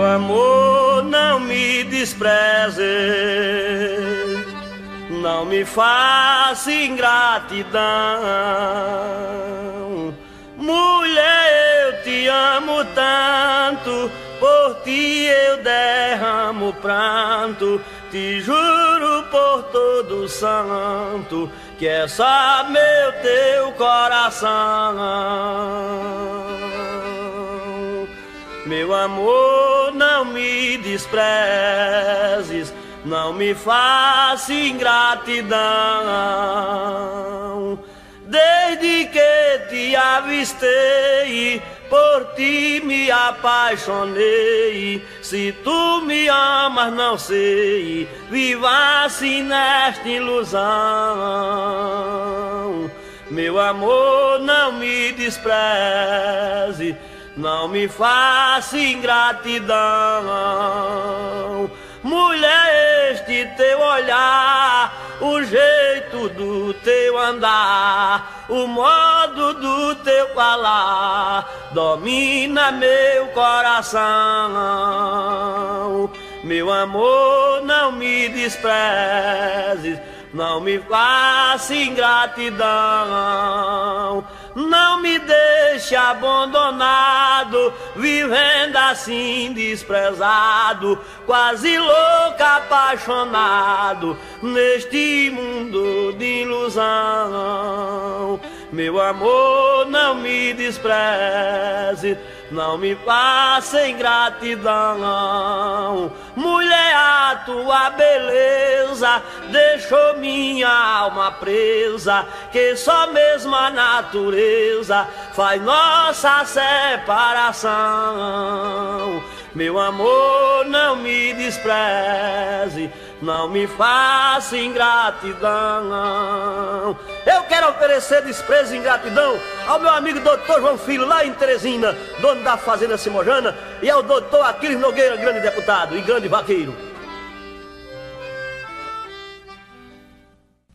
Meu amor, não me despreze, não me faça ingratidão. Mulher, eu te amo tanto, por ti eu derramo pranto. Te juro por todo santo que é só meu teu coração. Meu amor, não me desprezes, não me faça ingratidão. Desde que te avistei, por ti me apaixonei. Se tu me amas, não sei, viva assim nesta ilusão. Meu amor, não me despreze, não me faça ingratidão. Mulher, este teu olhar, o jeito do teu andar, o modo do teu falar, domina meu coração. Meu amor, não me desprezes, não me faça ingratidão. Não me deixe abandonado, vivendo assim desprezado, quase louco, apaixonado, neste mundo de ilusão. Meu amor, não me despreze, não me faça ingratidão. Mulher, a tua beleza deixou minha alma presa, que só mesmo a natureza faz nossa separação. Meu amor, não me despreze, não me faça ingratidão. Eu quero oferecer desprezo e ingratidão ao meu amigo doutor João Filho, lá em Teresina, dono da fazenda Simojana, e ao doutor Aquiles Nogueira, grande deputado e grande vaqueiro.